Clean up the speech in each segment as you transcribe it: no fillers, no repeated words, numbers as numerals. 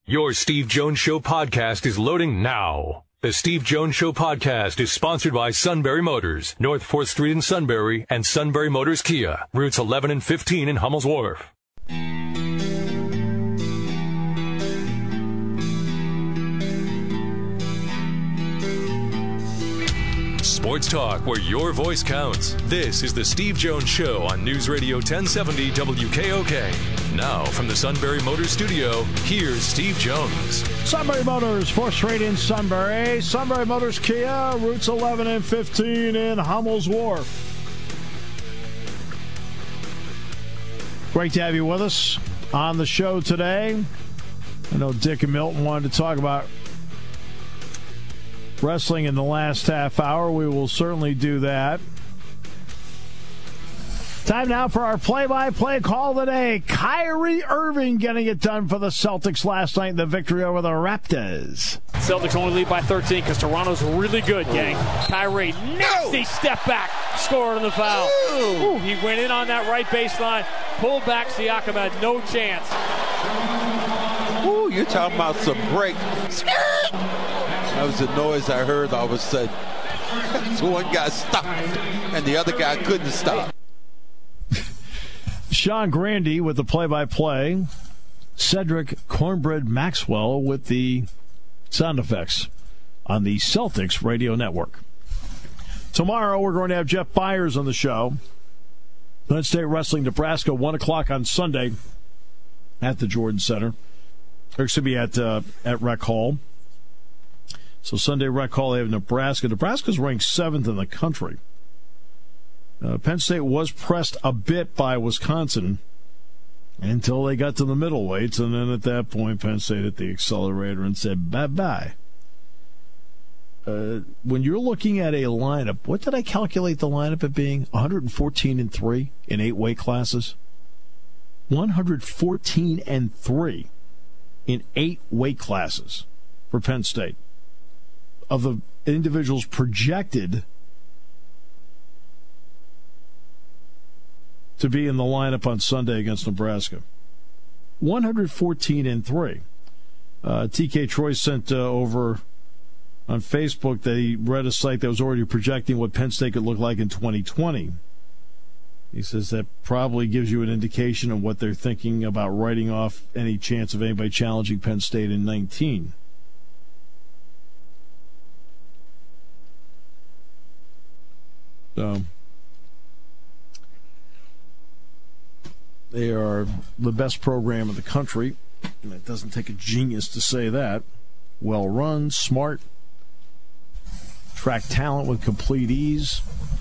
Your Steve Jones Show podcast is loading now. The Steve Jones Show podcast is sponsored by Sunbury Motors, North 4th Street in Sunbury, and Sunbury Motors Kia, routes 11 and 15 in Hummel's Wharf. Sports talk where your voice counts. This is the Steve Jones Show on News Radio 1070 WKOK. Now from the Sunbury Motors studio, here's Steve Jones. Sunbury Motors, 4th Street in Sunbury. Sunbury Motors Kia, routes 11 and 15 in Hummel's Wharf. Great to have you with us on the show today. I know Dick and Milton wanted to talk about wrestling in the last half hour. We will certainly do that. Time now for our play-by-play call today. Kyrie Irving getting it done for the Celtics last night in the victory over the Raptors. Celtics only lead by 13 because Toronto's really good, gang. Kyrie, nasty step back, scored on the foul. Ooh, he went in on that right baseline, pulled back. Siakam had no chance. Ooh, you're talking about some break. That was the noise I heard all of a sudden. So one guy stopped, and the other guy couldn't stop. Sean Grandy with the play-by-play. Cedric Cornbread Maxwell with the sound effects on the Celtics radio network. Tomorrow we're going to have Jeff Byers on the show. Penn State Wrestling Nebraska, 1 o'clock on Sunday at the Jordan Center. Or it should be at Rec Hall. So Sunday Rec Hall, they have Nebraska. Nebraska's ranked 7th in the country. Penn State was pressed a bit by Wisconsin until they got to the middleweights, and then at that point, Penn State hit the accelerator and said, bye-bye. When you're looking at a lineup, what did I calculate the lineup at being? 114-3 in 8 weight classes? 114-3 in 8 weight classes for Penn State. Of the individuals projected to be in the lineup on Sunday against Nebraska. 114-3. TK Troy sent over on Facebook that he read a site that was already projecting what Penn State could look like in 2020. He says that probably gives you an indication of what they're thinking about writing off any chance of anybody challenging Penn State in 19. So they are the best program in the country, and it doesn't take a genius to say that. Well run, smart, track talent with complete ease.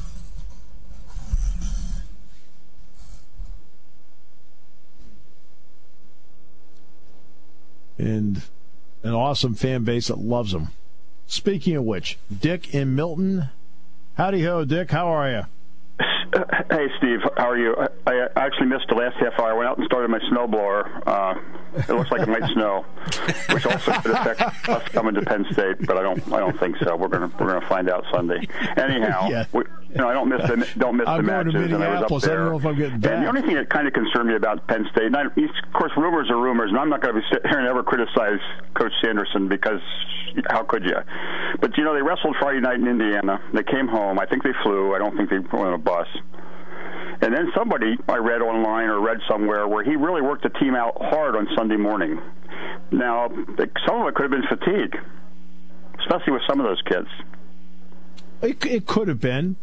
And an awesome fan base that loves them. Speaking of which, Dick and Milton. Howdy ho, Dick. How are you? Hey, Steve. How are you? I actually missed the last half hour. I went out and started my snowblower. It looks like it might snow, which also could affect us coming to Penn State, but I don't think so. We're gonna find out Sunday. Anyhow, yeah. I don't miss the matches. And I was up there. I don't know if I'm getting back. And the only thing that kind of concerned me about Penn State, and of course, rumors are rumors, and I'm not going to be sitting here and ever criticize Coach Sanderson because how could you? But they wrestled Friday night in Indiana. They came home. I think they flew. I don't think they went on a bus. And then somebody I read online or read somewhere where he really worked the team out hard on Sunday morning. Now, some of it could have been fatigue, especially with some of those kids. It could have been.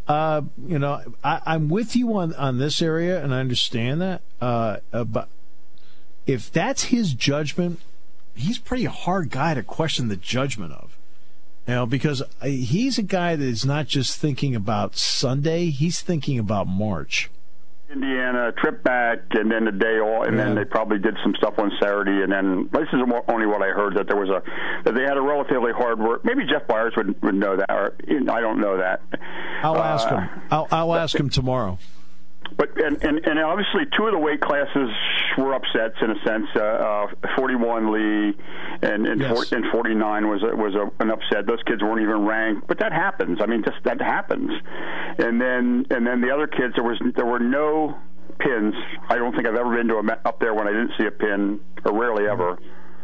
I'm with you on this area, and I understand that. But if that's his judgment, he's a pretty hard guy to question the judgment of. Because he's a guy that is not just thinking about Sunday, he's thinking about March. Indiana, trip back, and then the day off, and then they probably did some stuff on Saturday, and then this is only what I heard, that that they had a relatively hard work. Maybe Jeff Byers would know that, or I don't know that. I'll ask him. I'll ask him tomorrow. But and obviously 2 of the weight classes were upsets in a sense. 41 Lee and 49 was an upset. Those kids weren't even ranked, but that happens. I mean, just that happens. And then the other kids, there were no pins. I don't think I've ever been to up there when I didn't see a pin, or rarely ever.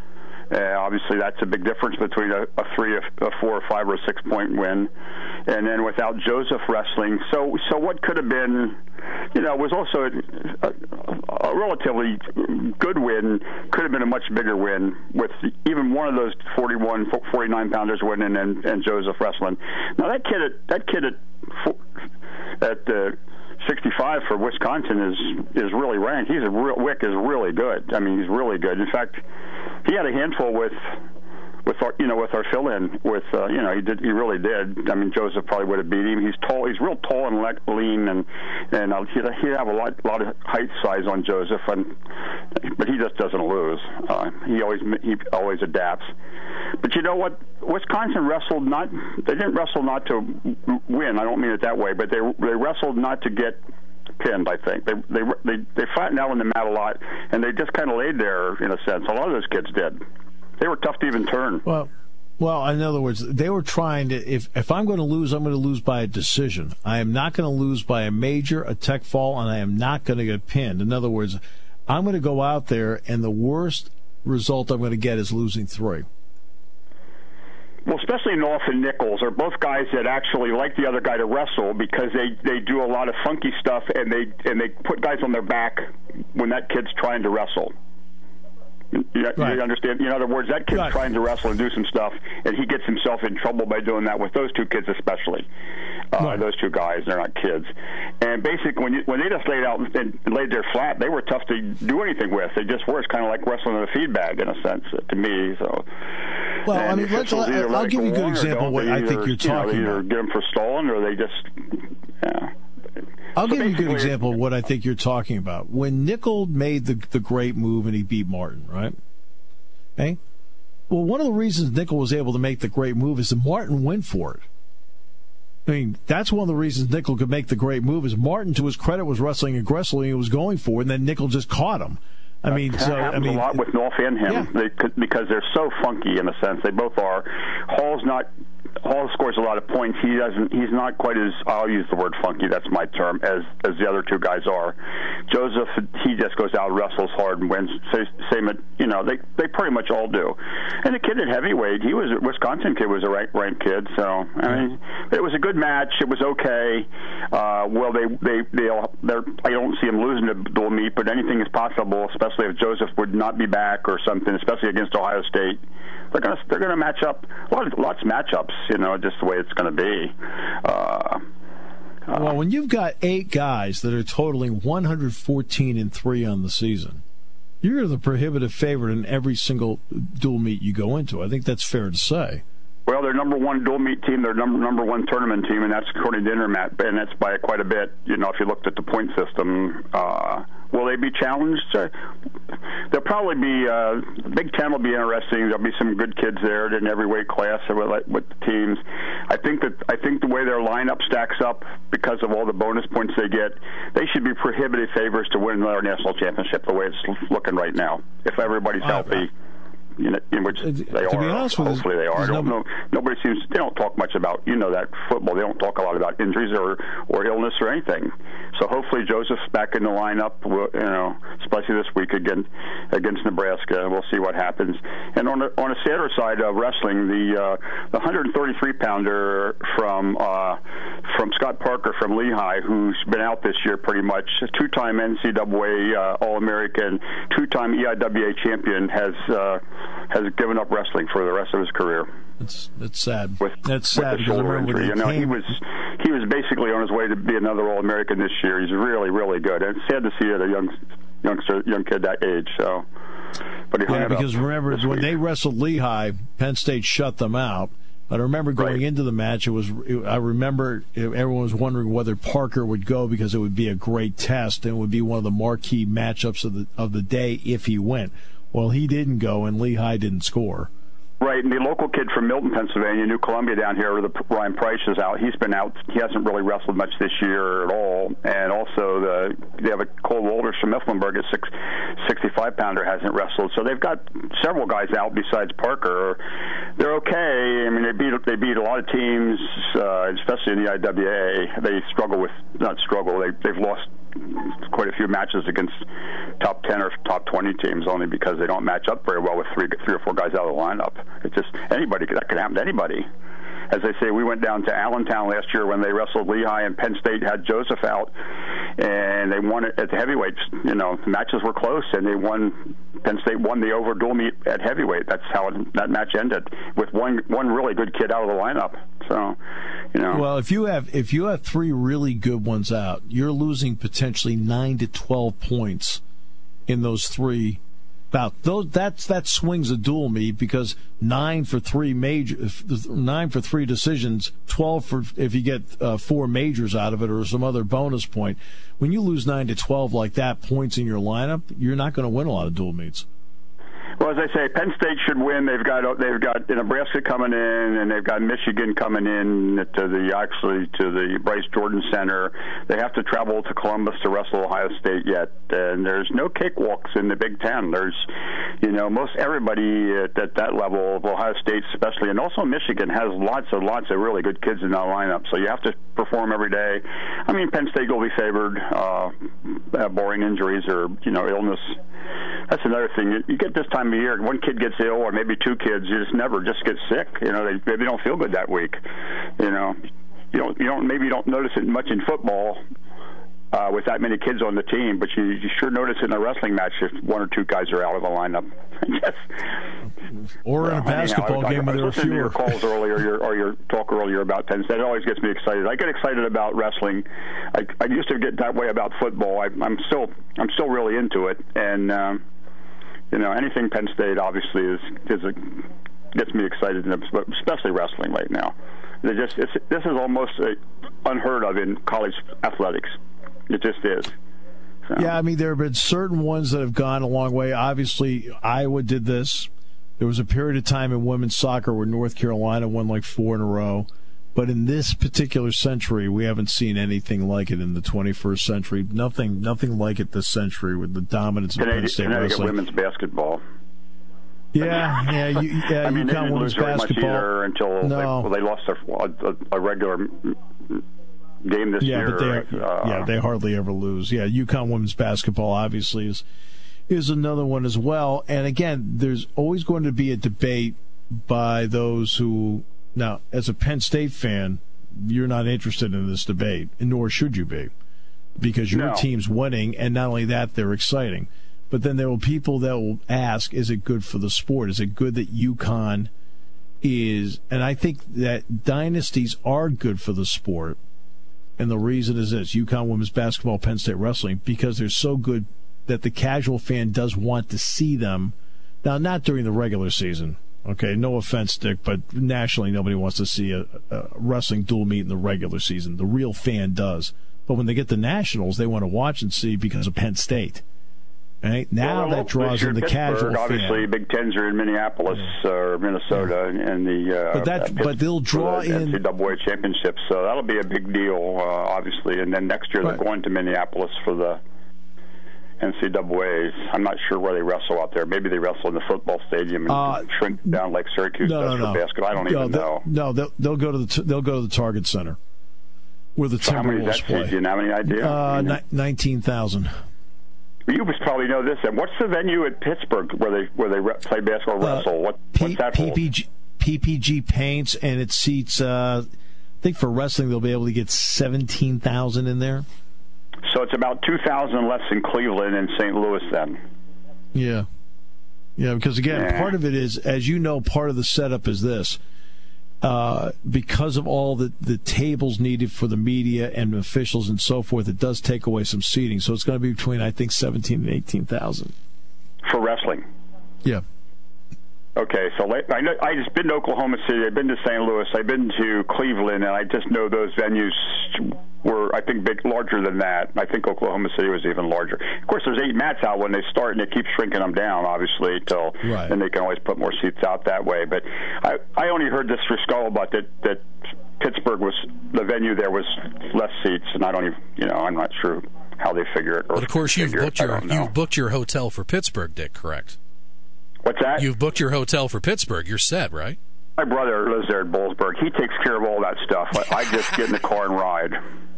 Obviously, that's a big difference between a 3, a 4, or 5, or a 6-point win. And then without Joseph wrestling, so what could have been, was also a relatively good win, could have been a much bigger win with even one of those 41, 49-pounders winning and Joseph wrestling. Now that kid at 65 for Wisconsin is really ranked. Wick is really good. I mean, he's really good. In fact, he had a handful with our fill-in he really did. I mean, Joseph probably would have beat him. He's tall. He's real tall and lean, and he'd have a lot of height size on Joseph, but he just doesn't lose. He always adapts. But you know what? Wisconsin wrestled not. They didn't wrestle not to win. I don't mean it that way, but they wrestled not to get pinned. I think they flattened out on the mat a lot, and they just kind of laid there in a sense. A lot of those kids did. They were tough to even turn. Well, in other words, they were trying to, if I'm going to lose, I'm going to lose by a decision. I am not going to lose by a major, a tech fall, and I am not going to get pinned. In other words, I'm going to go out there, and the worst result I'm going to get is losing 3. Well, especially North and Nichols are both guys that actually like the other guy to wrestle because they do a lot of funky stuff, and they put guys on their back when that kid's trying to wrestle. You understand? In other words, that kid's trying to wrestle and do some stuff, and he gets himself in trouble by doing that with those two kids especially. Those two guys, they're not kids. And basically, when they just laid out and laid there flat, they were tough to do anything with. They just were. It's kind of like wrestling in a feed bag in a sense to me. So. Well, I mean, I'll give you a good example of what I think you're talking about. Either get them for stalling or they just, I'll give you a good example of what I think you're talking about. When Nichols made the great move and he beat Martin, right? Okay? Well, one of the reasons Nichols was able to make the great move is that Martin went for it. I mean, that's one of the reasons Nichols could make the great move is Martin, to his credit, was wrestling aggressively and was going for it, and then Nichols just caught him. That happens a lot with North and him because they're so funky in a sense. They both are. Hall scores a lot of points. He's not quite as, I'll use the word funky, that's my term, as the other two guys are. Joseph, he just goes out, wrestles hard, and wins. Same, they pretty much all do. And the kid at heavyweight, Wisconsin kid was a ranked kid. So I mean, it was a good match. It was okay. I don't see him losing to dual meet, but anything is possible, especially if Joseph would not be back or something, especially against Ohio State. They're going to match up. Lots of matchups, just the way it's going to be. Well, when you've got 8 guys that are totaling 114-3 on the season, you're the prohibitive favorite in every single dual meet you go into. I think that's fair to say. Well, they're number 1 dual meet team. They're number 1 tournament team, and that's according to Intermat, and that's by quite a bit. If you looked at the point system, will they be challenged? There'll probably be Big Ten will be interesting. There'll be some good kids there in every weight class with the teams. I think the way their lineup stacks up because of all the bonus points they get, they should be prohibitive favorites to win another national championship. The way it's looking right now, if everybody's healthy. In which they are. Hopefully they are. I don't know. Nobody seems. They don't talk much about that football. They don't talk a lot about injuries or illness or anything. So hopefully Joseph's back in the lineup. Especially this week against Nebraska. We'll see what happens. And on the sadder side of wrestling, the 133-pounder from Scott Parker from Lehigh, who's been out this year pretty much, a 2-time NCAA All-American, 2-time EIWA champion, has given up wrestling for the rest of his career. It's sad. That's sad. With the shoulder injury. He was basically on his way to be another All-American this year. He's really, really good. And it's sad to see it a young kid that age. So, but he hung it because up remember when they wrestled Lehigh, Penn State shut them out. But I remember going into the match. I remember everyone was wondering whether Parker would go because it would be a great test and it would be one of the marquee matchups of the day if he went. Well, he didn't go, and Lehigh didn't score. Right, and the local kid from Milton, Pennsylvania, New Columbia down here, Ryan Price is out. He's been out. He hasn't really wrestled much this year at all. And also they have a Cole Walters from Mifflinburg, a 65-pounder, hasn't wrestled. So they've got several guys out besides Parker. They're okay. I mean, they beat a lot of teams, especially in the IWA. They They've lost quite a few matches against top 10 or top 20 teams only because they don't match up very well with three or four guys out lineup. It's just anybody, that could happen to anybody. As I say, we went down to Allentown last year when they wrestled Lehigh, and Penn State had Joseph out, and they won it at the heavyweights. You know, the matches were close, and they won. Penn State won the over dual meet at heavyweight. That's how that match ended, with one really good kid out of the lineup. So, you know. Well, if you have three really good ones out, you're losing potentially 9 to 12 points in those three. That swings a dual meet, because 9 for 3 decisions, 12 for if you get 4 majors out of it or some other bonus point. When you lose 9 to 12 like that points in your lineup, you're not going to win a lot of dual meets. Well, as I say, Penn State should win. They've got Nebraska coming in, and they've got Michigan coming in to the Bryce Jordan Center. They have to travel to Columbus to wrestle Ohio State yet, and there's no cakewalks in the Big Ten. There's, you know, most everybody at that level of Ohio State, especially, and also Michigan has lots of really good kids in that lineup. So you have to perform every day. I mean, Penn State will be favored, barring injuries or illness. That's another thing. You get this time of year, one kid gets ill, or maybe 2 kids. You just get sick. You know, they maybe don't feel good that week. You know, you don't notice it much in football with that many kids on the team, but you sure notice it in a wrestling match if 1 or 2 guys are out of the lineup. Or in a basketball game where there are fewer. To your calls earlier, or your talk earlier about Penn State. It always gets me excited. I get excited about wrestling. I used to get that way about football. I'm still really into it, and anything Penn State obviously gets me excited, especially wrestling right now. This is almost unheard of in college athletics. It just is. So. Yeah, I mean, there have been certain ones that have gone a long way. Obviously, Iowa did this. There was a period of time in women's soccer where North Carolina won like 4 in a row. But in this particular century, we haven't seen anything like it in the 21st century. Nothing like it this century with the dominance of Penn State wrestling. Women's basketball. Yeah. I mean, UConn women's basketball until they lost a regular game this year. But they hardly ever lose. Yeah, UConn women's basketball obviously is another one as well. And again, there's always going to be a debate by those who. Now, as a Penn State fan, you're not interested in this debate, and nor should you be, because your team's winning, and not only that, they're exciting. But then there will be people that will ask, is it good for the sport? Is it good that UConn is? And I think that dynasties are good for the sport, and the reason is this: UConn women's basketball, Penn State wrestling, because they're so good that the casual fan does want to see them. Now, not during the regular season. Okay, no offense, Dick, but nationally nobody wants to see a wrestling dual meet in the regular season. The real fan does. But when they get the nationals, they want to watch and see because of Penn State. Right? Now that draws in the casual fan. Obviously, Big Tens are in Minneapolis or Minnesota, and but they'll draw in NCAA championships, so that'll be a big deal, obviously. And then next year they're going to Minneapolis for the NCAAs. I'm not sure where they wrestle out there. Maybe they wrestle in the football stadium and shrink down like Syracuse does for basketball. I don't even know. No, they'll go to the Target Center where the Timberwolves play. Do you have any idea? 19,000. You must probably know this. And what's the venue at Pittsburgh where they play basketball wrestle? What's that for? PPG Paints, and it seats. I think for wrestling they'll be able to get 17,000 in there. So it's about 2,000 less in Cleveland and St. Louis then. Yeah. Yeah, because, again, part of it is, as you know, part of the setup is this. Because of all the tables needed for the media and officials and so forth, it does take away some seating. So it's going to be between, I think, 17,000 and 18,000. For wrestling? Yeah. Okay, so I just been to Oklahoma City, I've been to St. Louis, I've been to Cleveland, and I just know those venues were, I think, larger than that. I think Oklahoma City was even larger. Of course, there's 8 mats out when they start, and they keep shrinking them down, obviously, and they can always put more seats out that way. But I only heard this for scuttlebutt that Pittsburgh was, the venue there was less seats, and I don't even, I'm not sure how they figure it. But of course, you've booked your hotel for Pittsburgh, Dick, correct? What's that? You've booked your hotel for Pittsburgh. You're set, right? My brother lives there at Bollesburg. He takes care of all that stuff. I just get in the car and ride.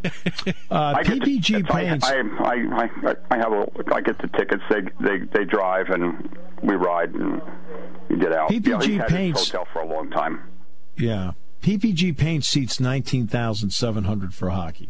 PPG Paints. I get the tickets. They drive and we ride. And get out. PPG he's had Paints his hotel for a long time. Yeah, PPG Paint seats 19,700 for hockey.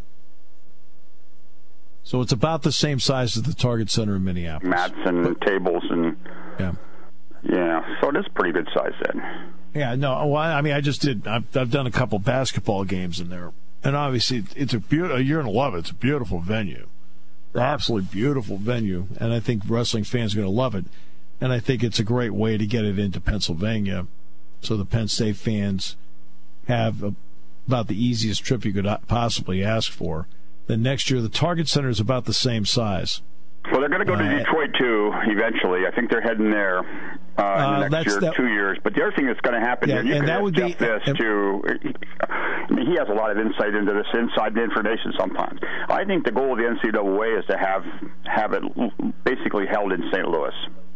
So it's about the same size as the Target Center in Minneapolis. Mats and tables and so it is a pretty good size then. Yeah, no, well, I mean, I've done a couple basketball games in there, and obviously it's you're going to love it. It's a beautiful venue, absolutely beautiful venue, and I think wrestling fans are going to love it, and I think it's a great way to get it into Pennsylvania, so the Penn State fans have about the easiest trip you could possibly ask for. Then next year, the Target Center is about the same size. Well, they're going to go to Detroit, too, eventually. I think they're heading there in the next 2 years. But the other thing that's going to happen here, you can ask Jeff this, too. I mean, he has a lot of insight into this inside information sometimes. I think the goal of the NCAA is to have it basically held in St. Louis.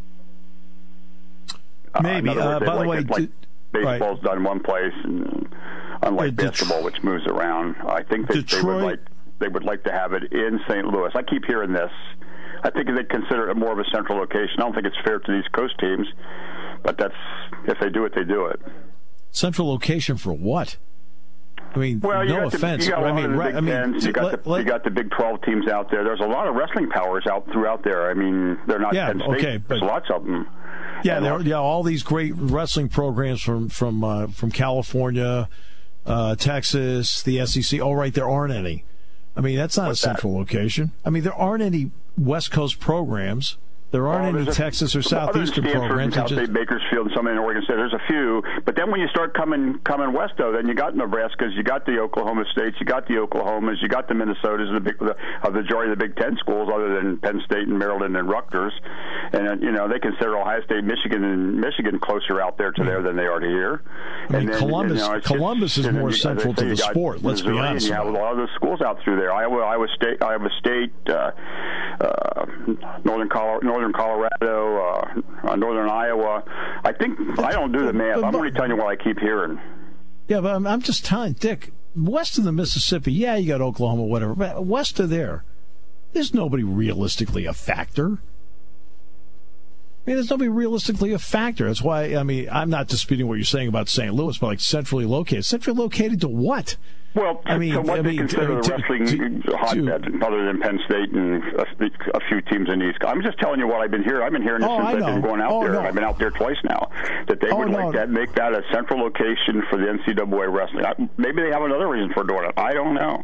Maybe. By the way, baseball's done in one place, and unlike basketball, which moves around. I think they would like to have it in St. Louis. I keep hearing this. I think they consider it more of a central location. I don't think it's fair to these coast teams, but if they do it, they do it. Central location for what? I mean, well, no offense. You got the Big 12 teams out there. There's a lot of wrestling powers throughout there. I mean, they're not Penn State. Okay, there's lots of them. Yeah, all these great wrestling programs from California, Texas, the SEC. Oh, right, there aren't any. I mean, that's not a central location. I mean, there aren't any West Coast programs. There aren't any Texas or Southeastern programs. South State, Bakersfield, and some in Oregon State. There's a few, but then when you start coming west, though, then you got Nebraska's, you got the Oklahoma States, you got the Oklahomas, you got the Minnesotas, the majority of the Big Ten schools, other than Penn State and Maryland and Rutgers, and they consider Ohio State, Michigan closer out there to there than they are to here. I mean, Columbus is more central to the sport. Let's be honest. You have a lot of those schools out through there. Iowa State, Northern Colorado, Northern Iowa. I don't do the math. I'm only telling you what I keep hearing. Yeah, but I'm just telling Dick, west of the Mississippi, you got Oklahoma, whatever, but west of there's nobody realistically a factor. I mean, there's nobody realistically a factor. That's why, I mean, I'm not disputing what you're saying about St. Louis, but centrally located. Centrally located to what? Well, they consider the wrestling hotbed other than Penn State and a few teams in the East. I'm just telling you what I've been hearing. I've been hearing this since I've been going out there. I've been out there twice now. That they would like to make that a central location for the NCAA wrestling. Maybe they have another reason for doing it. I don't know.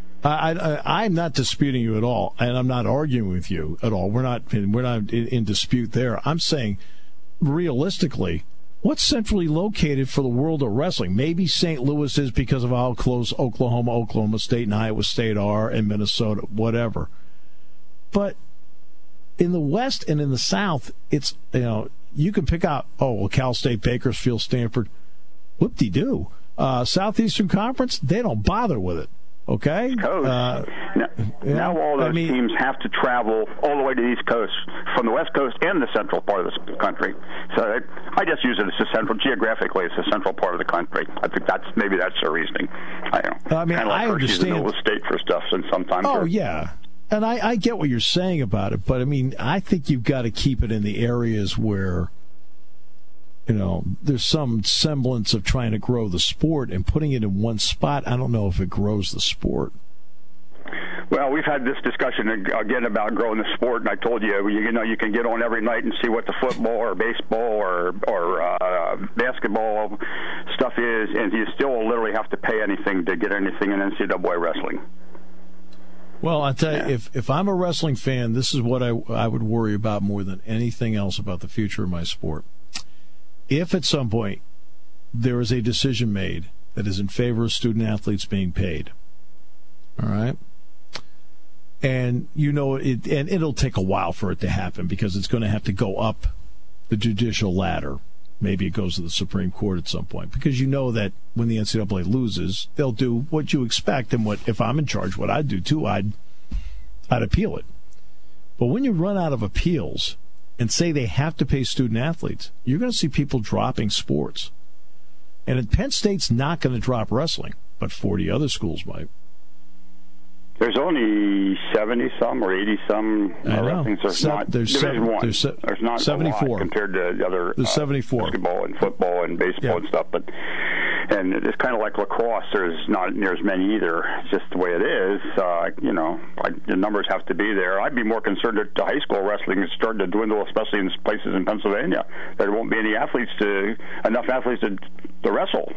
I'm not disputing you at all, and I'm not arguing with you at all. We're not in dispute there. I'm saying, realistically, what's centrally located for the world of wrestling? Maybe St. Louis is because of how close Oklahoma State, and Iowa State are, and Minnesota, whatever. But in the West and in the South, it's you can pick out Cal State, Bakersfield, Stanford, whoop-de-doo. Southeastern Conference, they don't bother with it. Okay. Now all those teams have to travel all the way to the East Coast, from the West Coast and the central part of the country. So I just use it as a central, geographically, it's a central part of the country. I think that's their reasoning. I understand. Kind of like State for stuff, and sometimes. Oh yeah, and I get what you're saying about it, but I mean, I think you've got to keep it in the areas where there's some semblance of trying to grow the sport, and putting it in one spot, I don't know if it grows the sport. Well, we've had this discussion again about growing the sport, and I told you, you can get on every night and see what the football or baseball or basketball stuff is, and you still literally have to pay anything to get anything in NCAA wrestling. Well, I tell you, if I'm a wrestling fan, this is what I would worry about more than anything else about the future of my sport. If at some point there is a decision made that is in favor of student athletes being paid, all right, and and it'll take a while for it to happen because it's going to have to go up the judicial ladder. Maybe it goes to the Supreme Court at some point, because that when the NCAA loses, they'll do what you expect, and if I'm in charge, what I'd do too, I'd appeal it. But when you run out of appeals and say they have to pay student athletes, you're going to see people dropping sports. And Penn State's not going to drop wrestling, but 40 other schools might. There's only 70-some or 80-some wrestling. There's Division I. There's not 74 a lot compared to the other 74. basketball and football and baseball and stuff. And it's kind of like lacrosse. There's not near as many either. It's just the way it is. The numbers have to be there. I'd be more concerned that the high school wrestling is starting to dwindle, especially in places in Pennsylvania. There won't be enough athletes to wrestle.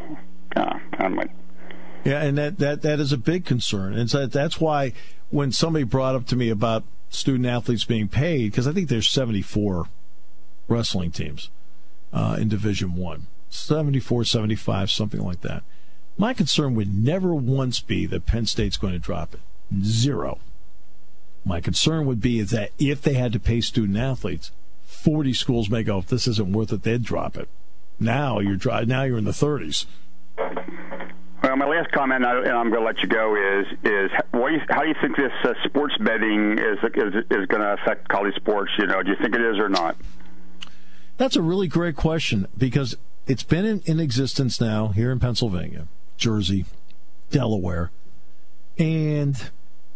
Yeah, and that is a big concern. And so that's why when somebody brought up to me about student athletes being paid, because I think there's 74 wrestling teams in Division I. 74, 75, something like that. My concern would never once be that Penn State's going to drop it. Zero. My concern would be is that if they had to pay student athletes, 40 schools may go, if this isn't worth it, they'd drop it. Now you're in the 30s. Well, my last comment, and I'm going to let you go, is how do you think this sports betting is going to affect college sports? Do you think it is or not? That's a really great question, because it's been in existence now here in Pennsylvania, Jersey, Delaware, and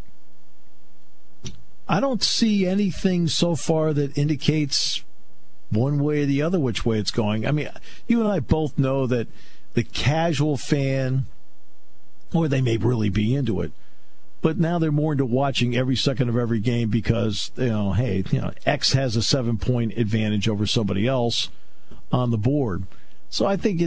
I don't see anything so far that indicates one way or the other which way it's going. I mean, you and I both know that the casual fan, or they may really be into it, but now they're more into watching every second of every game because, X has a 7-point advantage over somebody else on the board. So I think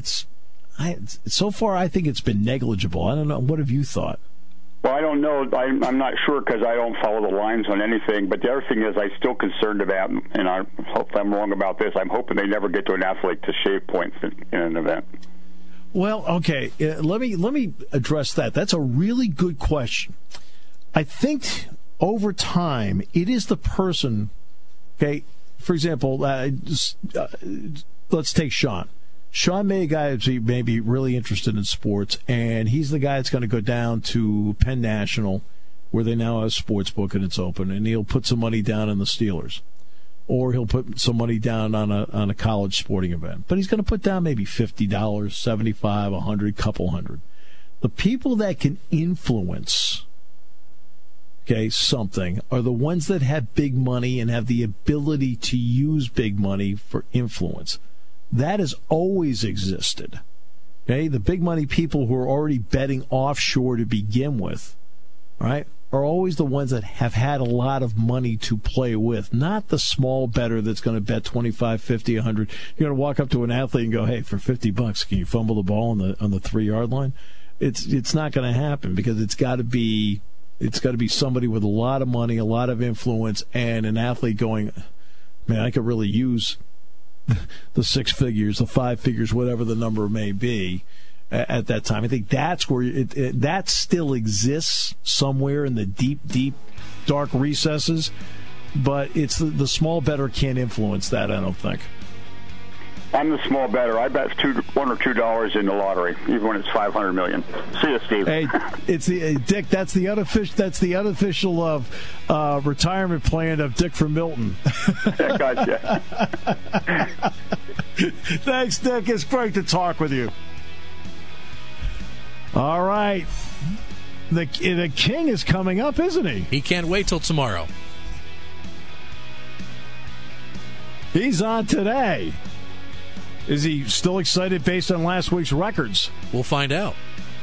so far I think it's been negligible. I don't know. What have you thought? Well, I don't know. I'm not sure because I don't follow the lines on anything. But the other thing is I'm still concerned about, and I hope I'm wrong about this, I'm hoping they never get to an athlete to shave points in an event. Well, okay. Let me address that. That's a really good question. I think over time it is the person. Okay, for example, let's take Sean. Sean may be really interested in sports, and he's the guy that's going to go down to Penn National, where they now have a sports book and it's open, and he'll put some money down on the Steelers, or he'll put some money down on a college sporting event. But he's going to put down maybe $50, $75, $100, couple hundred. The people that can influence, something are the ones that have big money and have the ability to use big money for influence. That has always existed. Okay, the big money people who are already betting offshore to begin with, right, are always the ones that have had a lot of money to play with, not the small bettor that's going to bet 25, 50, 100. You're going to walk up to an athlete and go, "Hey, for $50, can you fumble the ball on the 3-yard line?" It's not going to happen because it's got to be somebody with a lot of money, a lot of influence, and an athlete going, "Man, I could really use the 6 figures, the 5 figures, whatever the number may be at that time." I think that's where that still exists somewhere in the deep, deep, dark recesses, but it's the small bettor can't influence that, I don't think. I'm the small bettor. I bet $1 or $2 in the lottery, even when it's $500 million. See you, Steve. Hey, it's Dick. That's the unofficial retirement plan of Dick from Milton. Gotcha. Thanks, Dick. It's great to talk with you. All right, the king is coming up, isn't he? He can't wait till tomorrow. He's on today. Is he still excited based on last week's records? We'll find out.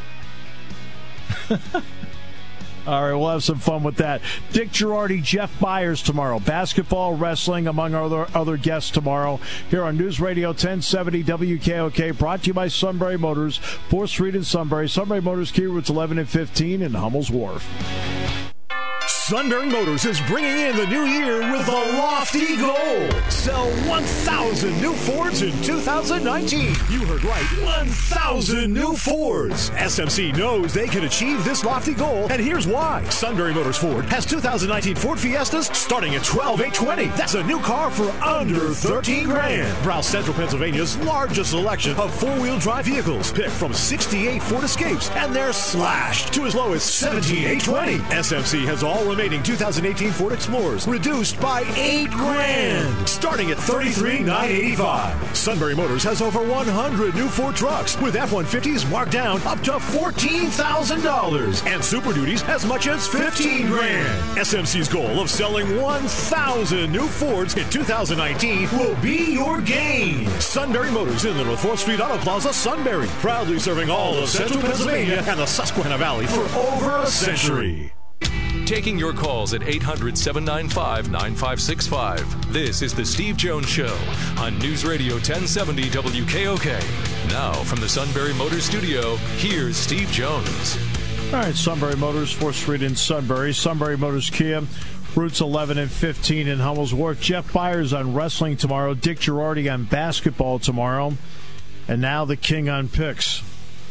All right, we'll have some fun with that. Dick Girardi, Jeff Byers tomorrow. Basketball, wrestling, among other guests tomorrow. Here on News Radio 1070 WKOK, brought to you by Sunbury Motors, 4th Street in Sunbury. Sunbury Motors, Key Routes 11 and 15 in Hummel's Wharf. Sunbury Motors is bringing in the new year with a lofty goal. Sell 1,000 new Fords in 2019. You heard right, 1,000 new Fords. SMC knows they can achieve this lofty goal, and here's why. Sunbury Motors Ford has 2019 Ford Fiestas starting at $12,820. That's a new car for under $13,000. Browse Central Pennsylvania's largest selection of four-wheel drive vehicles. Pick from 68 Ford Escapes, and they're slashed to as low as $17,820. SMC has all estimating 2018 Ford Explorers reduced by $8,000, starting at $33,985. Sunbury Motors has over 100 new Ford trucks with F-150s marked down up to $14,000 and Super Duties as much as $15,000. SMC's goal of selling 1,000 new Fords in 2019 will be your gain. Sunbury Motors in the North 4th Street Auto Plaza, Sunbury, proudly serving all of Central Pennsylvania and the Susquehanna Valley for over a century. Taking your calls at 800-795-9565. This is the Steve Jones Show on News Radio 1070 WKOK. Now from the Sunbury Motors Studio, here's Steve Jones. All right, Sunbury Motors, 4th Street in Sunbury. Sunbury Motors Kia, routes 11 and 15 in Hummel's Wharf. Jeff Byers on wrestling tomorrow. Dick Girardi on basketball tomorrow. And now the king on picks.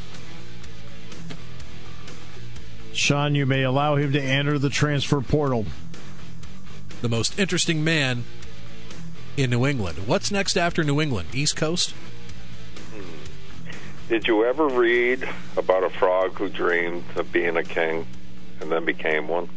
Sean, you may allow him to enter the transfer portal. The most interesting man in New England. What's next after New England? East Coast? Did you ever read about a frog who dreamed of being a king and then became one?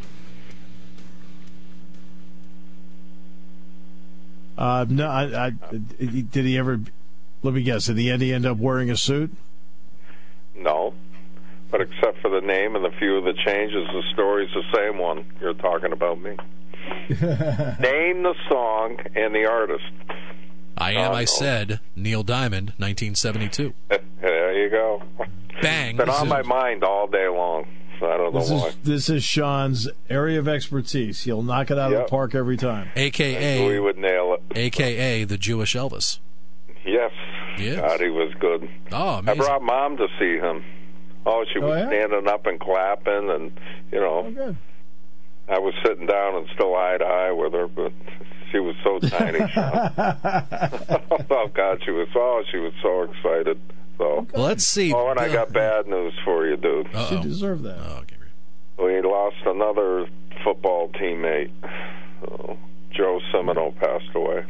No, did he ever, let me guess, did he end up wearing a suit? No. But except for the name and a few of the changes, the story's the same one. You're talking about me. Name the song and the artist. I said, Neil Diamond, 1972. There you go. Bang. It's been on my mind all day long, so I don't know why. This is Sean's area of expertise. He'll knock it out of the park every time. A.K.A. We would nail it. A.K.A. the Jewish Elvis. Yes. God, he was good. Oh, amazing. I brought Mom to see him. Oh, she was standing up and clapping, and, you know, I was sitting down and still eye-to-eye with her, but she was so tiny. Oh, God, she was so excited. So, let's see. Oh, and I got bad news for you, dude. She deserved that. Oh, okay. We lost another football teammate. Joe Semino passed away.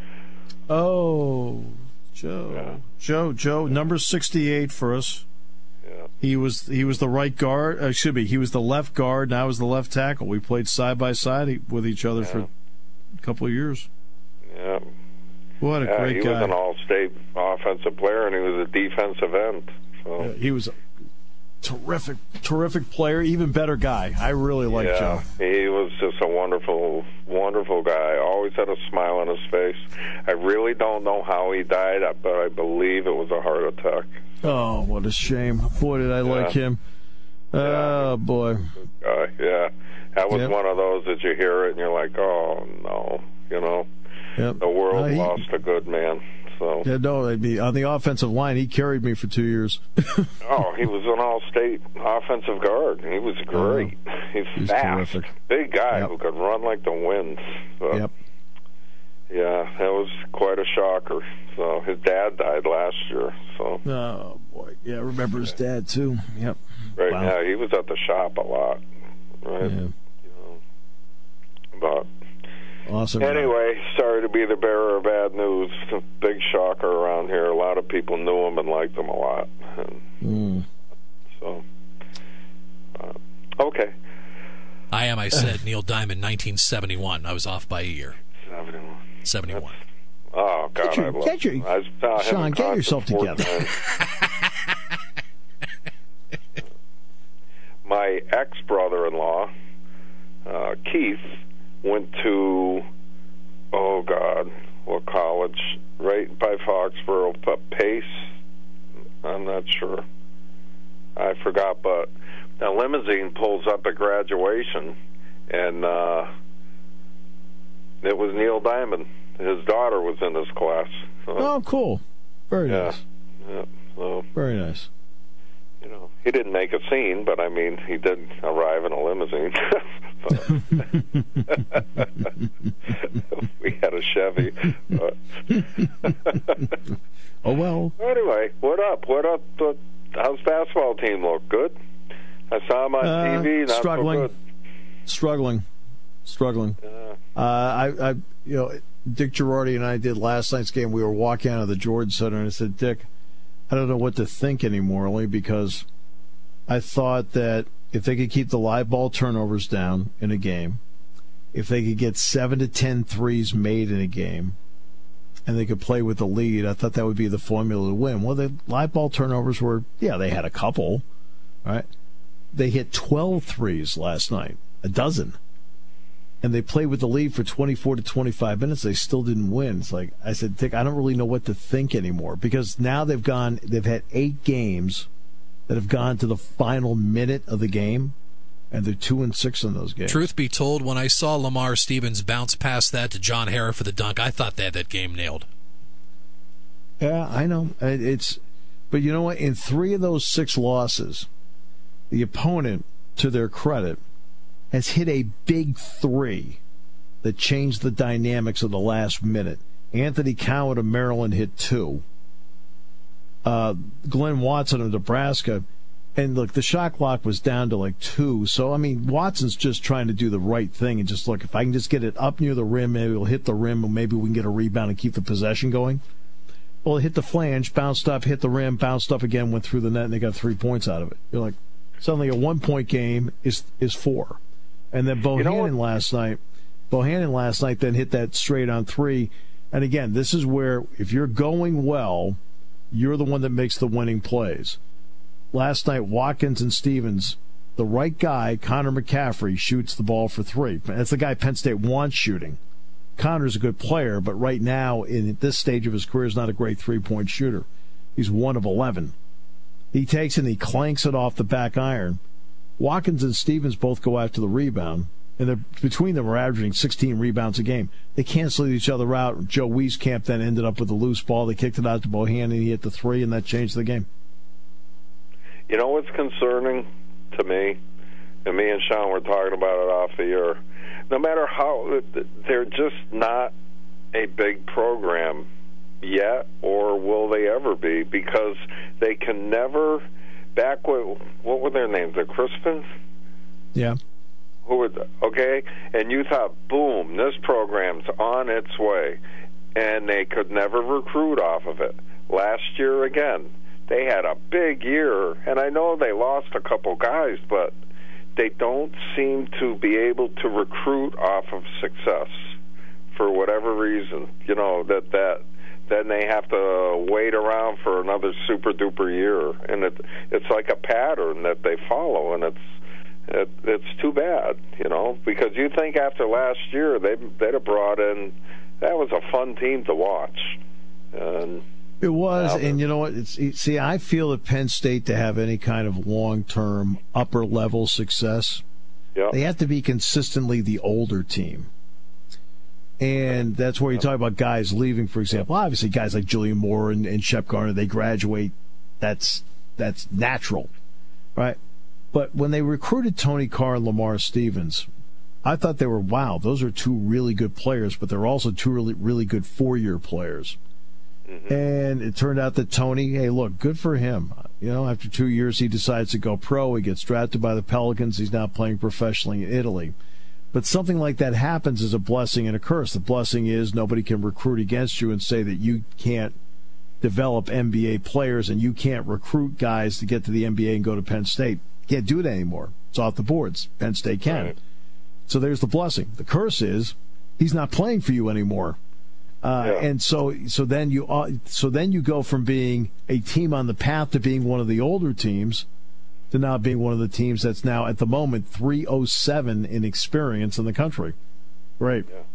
Oh, Joe. Yeah. Joe, number 68 for us. Yeah. He was the right guard. He was the left guard. Now he's the left tackle. We played side by side with each other for a couple of years. Yeah. What a great guy. He was an all-state offensive player, and he was a defensive end. So. He was a terrific player, even better guy. I really like Joe. He was just a wonderful, wonderful guy. Always had a smile on his face. I really don't know how he died, but I believe it was a heart attack. Oh, what a shame. Boy, did I like him. Oh, boy. That was one of those that you hear it and you're like, oh, no. You know, the world lost a good man. So. Yeah, no, on the offensive line, he carried me for 2 years. Oh, he was an all-state offensive guard. He was great. He's fast. Terrific. Big guy who could run like the wind. So. Yeah, that was quite a shocker. So his dad died last year. So. Oh boy, yeah, I remember his dad too. Yep. Right. Wow. Yeah, he was at the shop a lot. Right. Yeah. But awesome. Anyway, sorry to be the bearer of bad news. It's a big shocker around here. A lot of people knew him and liked him a lot. And so, okay. I said Neil Diamond, 1971. I was off by a year. 71. Oh, God, Sean, get yourself together. My ex-brother-in-law, Keith, went to, what college? Right by Foxborough, Pace? I'm not sure. I forgot, but the limousine pulls up at graduation, and it was Neil Diamond. His daughter was in his class. So. Oh, cool. Very nice. Yeah. So, very nice. You know, he didn't make a scene, but I mean, he did arrive in a limousine. We had a Chevy. Oh, well. Anyway, what up? How's the basketball team look? Good? I saw him on TV. Not struggling. So good. Struggling. I Dick Girardi and I did last night's game. We were walking out of the Jordan Center, and I said, Dick, I don't know what to think anymore, only because I thought that if they could keep the live ball turnovers down in a game, if they could get 7 to 10 threes made in a game, and they could play with the lead, I thought that would be the formula to win. Well, the live ball turnovers were, they had a couple, right? They hit 12 threes last night, a dozen. And they played with the lead for 24 to 25 minutes. They still didn't win. It's like, I said, Dick, I don't really know what to think anymore, because now they've had 8 games that have gone to the final minute of the game, and they're 2-6 in those games. Truth be told, when I saw Lamar Stevens bounce past that to John Harrar for the dunk, I thought they had that game nailed. Yeah, I know. But you know what? In 3 of those 6 losses, the opponent, to their credit, has hit a big 3 that changed the dynamics of the last minute. Anthony Cowan of Maryland hit 2. Glenn Watson of Nebraska. And look, the shot clock was down to like 2. So, I mean, Watson's just trying to do the right thing and just look, if I can just get it up near the rim, maybe we'll hit the rim, and maybe we can get a rebound and keep the possession going. Well, it hit the flange, bounced up, hit the rim, bounced up again, went through the net, and they got 3 points out of it. You're like, suddenly a 1-point game is 4. And then Bohannon last night then hit that straight on 3. And again, this is where if you're going well, you're the one that makes the winning plays. Last night, Watkins and Stevens, the right guy, Connor McCaffrey, shoots the ball for 3. That's the guy Penn State wants shooting. Connor's a good player, but right now, in this stage of his career, is not a great 3-point shooter. He's 1 of 11. He takes it and he clanks it off the back iron. Watkins and Stevens both go after the rebound, and between them are averaging 16 rebounds a game. They canceled each other out. Joe Wieskamp then ended up with a loose ball. They kicked it out to Bohannon, and he hit the 3, and that changed the game. You know what's concerning to me, and me and Sean were talking about it off the air, no matter how, they're just not a big program yet, or will they ever be, because they can never, back with, what were their names, the Crispins? Yeah. Okay, and you thought, boom, this program's on its way, and they could never recruit off of it. Last year, again, they had a big year, and I know they lost a couple guys, but they don't seem to be able to recruit off of success for whatever reason. You know, that then they have to wait around for another super-duper year, and it's like a pattern that they follow, and it's too bad, you know, because you think after last year they'd have brought in, that was a fun team to watch. And it was, and you know what? See, I feel that Penn State, to have any kind of long-term upper-level success, they have to be consistently the older team. And that's where you talk about guys leaving, for example. Obviously, guys like Julian Moore and Shep Garner, they graduate. That's natural, right? But when they recruited Tony Carr and Lamar Stevens, I thought they were, wow, those are 2 really good players, but they're also 2 really, really good 4-year players. Mm-hmm. And it turned out that Tony, hey, look, good for him. You know, after 2 years, he decides to go pro. He gets drafted by the Pelicans. He's now playing professionally in Italy. But something like that happens is a blessing and a curse. The blessing is nobody can recruit against you and say that you can't develop NBA players and you can't recruit guys to get to the NBA and go to Penn State. You can't do it anymore. It's off the boards. Penn State can. Right. So there's the blessing. The curse is he's not playing for you anymore. And so then you go from being a team on the path to being one of the older teams to now being one of the teams that's now at the moment 307 in experience in the country. Great. Yeah.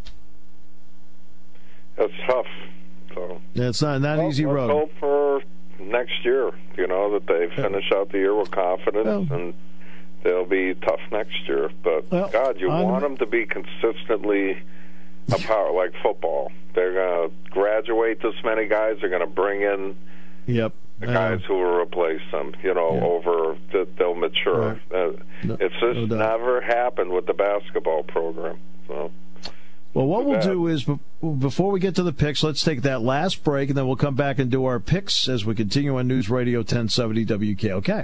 That's tough. So yeah, it's not an easy road. Let's hope for next year, you know, that they finish out the year with confidence and they'll be tough next year. But God, you want them to be consistently a power like football. They're going to graduate this many guys. They're going to bring in the guys who will replace them, you know, over they'll mature. Right. It's just never happened with the basketball program. So, well, what we'll do is, before we get to the picks, let's take that last break, and then we'll come back and do our picks as we continue on News Radio 1070 WKOK.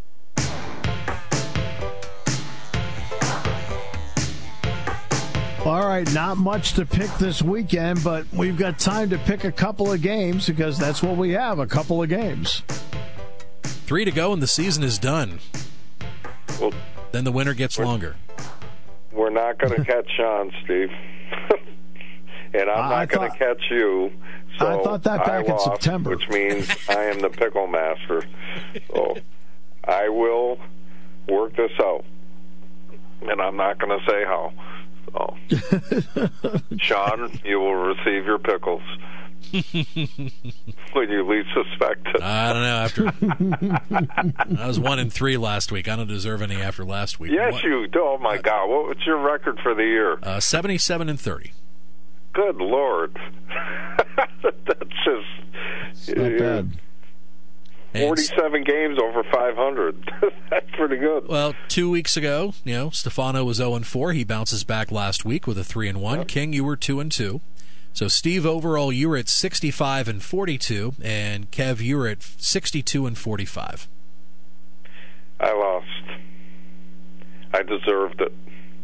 All right, not much to pick this weekend, but we've got time to pick a couple of games because that's what we have, a couple of games. 3 to go and the season is done. Well, Then the winter gets longer. We're not going to catch Sean, Steve. And I'm not going to catch you. So I thought that back in September. Which means I am the pickle master. So I will work this out. And I'm not going to say how. So, Sean, you will receive your pickles when you least suspect it. I don't know. I was 1-3 last week. I don't deserve any after last week. Yes, you do. Oh, my God. What's your record for the year? 77-30. Good Lord. That's just... It's not bad. 47 games over 500. That's pretty good. Well, 2 weeks ago, Stefano was 0-4. He bounces back last week with a 3-1. Yep. King, you were 2-2. So, Steve, overall, you were at 65-42, and Kev, you were at 62-45. I lost. I deserved it.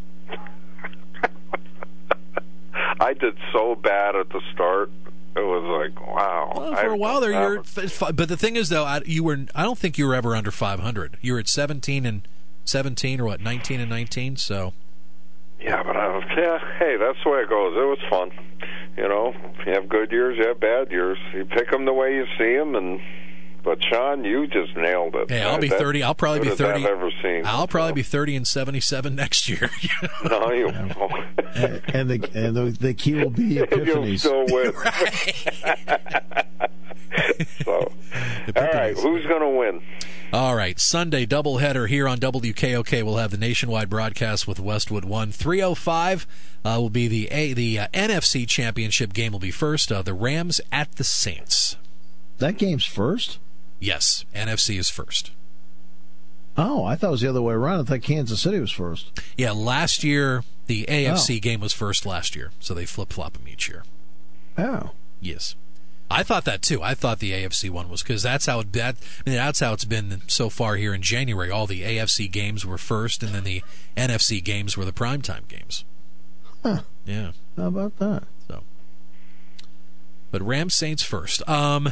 I did so bad at the start. It was like, wow. Well, for a while there, but the thing is, though, I don't think you were ever under 500. You were at 17-17 or what, 19-19. So. Yeah, but hey, that's the way it goes. It was fun. You have good years, you have bad years. You pick them the way you see them, But Sean, you just nailed it. Hey, I'll be 30. I'll probably be 30. I've ever seen. I'll probably be 30-77 next year. No, you won't. And the key will be epiphanies. You'll still win. So, all right, who's going to win? All right, Sunday doubleheader here on WKOK. We'll have the nationwide broadcast with Westwood 1. 3:05 will be the NFC Championship game. Will be first. The Rams at the Saints. That game's first? Yes, NFC is first. Oh, I thought it was the other way around. I thought Kansas City was first. Yeah, last year the AFC game was first last year, so they flip-flop them each year. Oh. Yes. I thought that too. I thought the AFC one was because that's how it's been so far here in January. All the AFC games were first, and then the NFC games were the primetime games. Huh. Yeah. How about that? So, but Rams Saints first.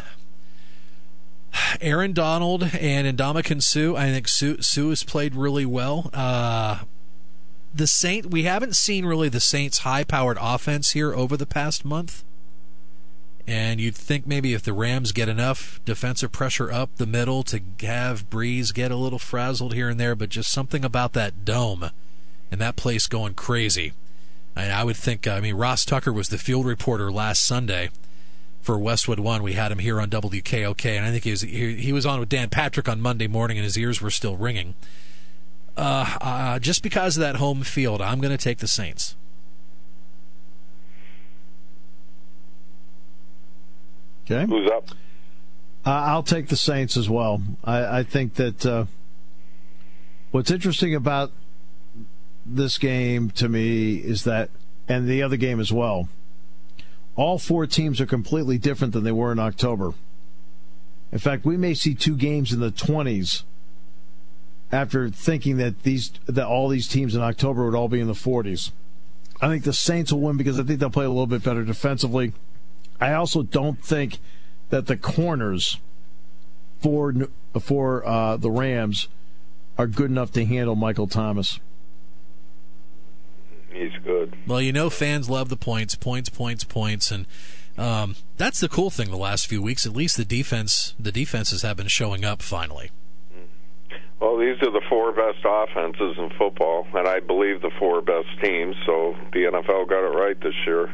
Aaron Donald and Ndamukong Suh. I think Suh has played really well. We haven't seen really the Saints' high-powered offense here over the past month. And you'd think maybe if the Rams get enough defensive pressure up the middle to have Breeze get a little frazzled here and there, but just something about that dome and that place going crazy. And I would think, Ross Tucker was the field reporter last Sunday for Westwood 1. We had him here on WKOK, and I think he was on with Dan Patrick on Monday morning, and his ears were still ringing. Just because of that home field, I'm going to take the Saints. Okay. Who's up? I'll take the Saints as well. I think that what's interesting about this game to me is that, and the other game as well, all four teams are completely different than they were in October. In fact, we may see two games in the 20s after thinking that all these teams in October would all be in the 40s. I think the Saints will win because I think they'll play a little bit better defensively. I also don't think that the corners for the Rams are good enough to handle Michael Thomas. He's good. Well, fans love the points, and that's the cool thing the last few weeks. At least the defenses have been showing up finally. Well, these are the four best offenses in football, and I believe the four best teams, so the NFL got it right this year.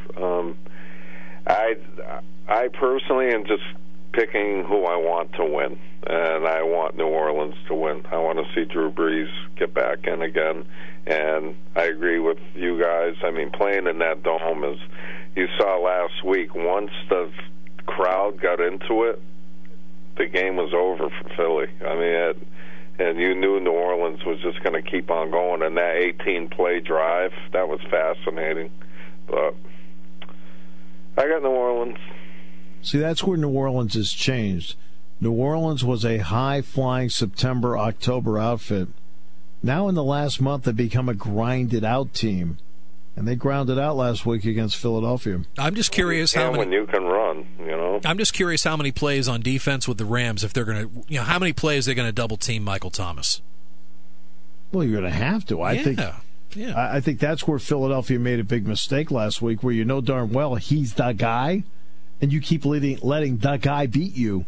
I personally am just picking who I want to win, and I want New Orleans to win. I want to see Drew Brees get back in again, and I agree with you guys. Playing in that dome, as you saw last week, once the crowd got into it, the game was over for Philly. And you knew New Orleans was just going to keep on going, and that 18-play drive, that was fascinating. But I got New Orleans. See, that's where New Orleans has changed. New Orleans was a high-flying September, October outfit. Now in the last month, they've become a grinded-out team. And they grounded out last week against Philadelphia. I'm just curious when you can run, I'm just curious how many plays on defense with the Rams, if they're going to, how many plays they're going to double-team Michael Thomas. Well, you're going to have to. I think that's where Philadelphia made a big mistake last week, where you know darn well he's the guy, and you keep letting the guy beat you.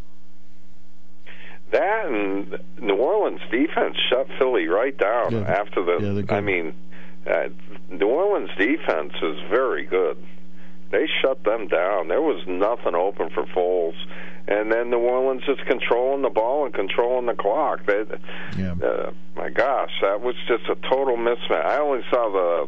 That and New Orleans defense shut Philly right down after the. I mean, New Orleans defense is very good. They shut them down. There was nothing open for Foles. And then New Orleans is controlling the ball and controlling the clock. My gosh, that was just a total mismatch. I only saw the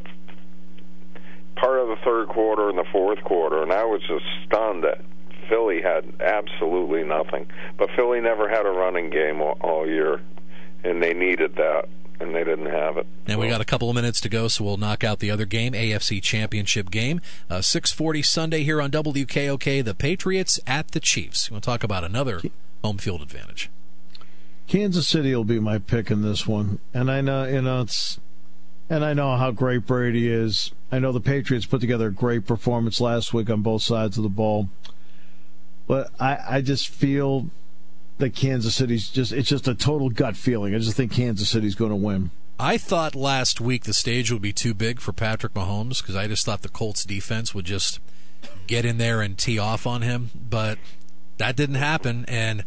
part of the third quarter and the fourth quarter, and I was just stunned that Philly had absolutely nothing. But Philly never had a running game all year, and they needed that. And they didn't have it. And we got a couple of minutes to go, so we'll knock out the other game, AFC Championship game. 6:40 Sunday here on WKOK, the Patriots at the Chiefs. We'll talk about another home field advantage. Kansas City will be my pick in this one. And I know, and I know how great Brady is. I know the Patriots put together a great performance last week on both sides of the ball. But I just feel that Kansas City's it's just a total gut feeling. I just think Kansas City's going to win. I thought last week the stage would be too big for Patrick Mahomes because I just thought the Colts defense would just get in there and tee off on him, but that didn't happen. And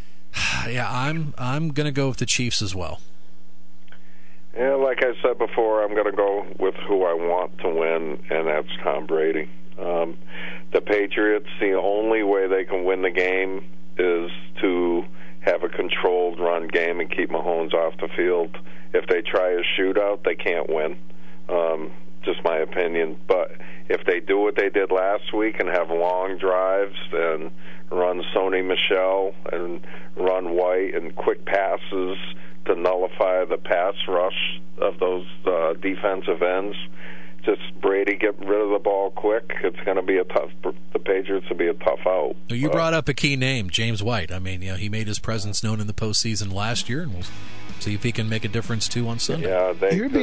I'm going to go with the Chiefs as well. Yeah, like I said before, I'm going to go with who I want to win, and that's Tom Brady. The Patriots, the only way they can win the game is to have a controlled run game and keep Mahomes off the field. If they try a shootout, they can't win. Just my opinion. But if they do what they did last week and have long drives and run Sony Michel and run White and quick passes to nullify the pass rush of those defensive ends, just Brady get rid of the ball quick, it's going to be the Patriots will be a tough out. You brought up a key name, James White. I mean, he made his presence known in the postseason last year, and we'll see if he can make a difference too on Sunday. Yeah,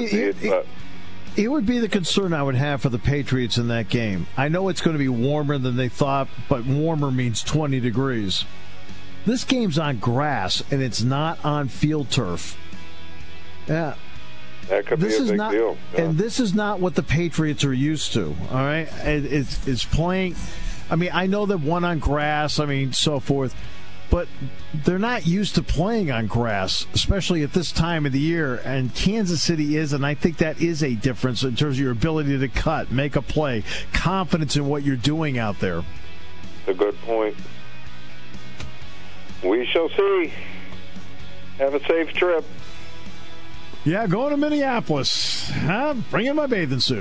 it would be the concern I would have for the Patriots in that game. I know it's going to be warmer than they thought, but warmer means 20 degrees. This game's on grass, and it's not on field turf. Yeah. That could be a big deal. Yeah. And this is not what the Patriots are used to, all right? It's playing. I mean, I know they've won on grass, so forth, but they're not used to playing on grass, especially at this time of the year. And Kansas City is, and I think that is a difference in terms of your ability to cut, make a play, confidence in what you're doing out there. A good point. We shall see. Have a safe trip. Yeah, going to Minneapolis. Bring in my bathing suit.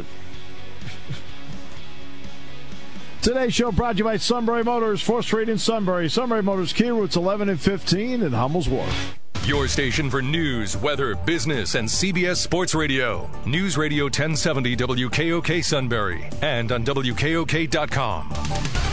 Today's show brought to you by Sunbury Motors, 4th Street in Sunbury. Sunbury Motors, Key Routes 11 and 15 in Hummel's Wharf. Your station for news, weather, business, and CBS Sports Radio. News Radio 1070 WKOK Sunbury and on WKOK.com.